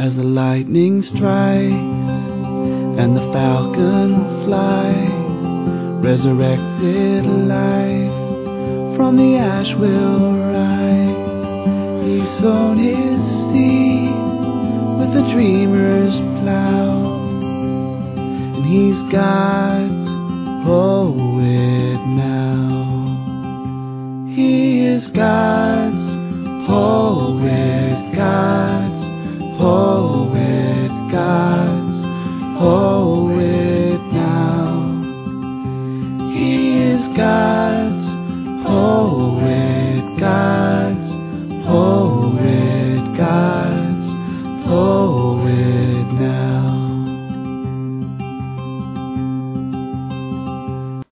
as the lightning strikes and the falcon flies, resurrected life from the ash will rise. He's sown his seed with a dreamer's plow, and he's God's poet now. He is God.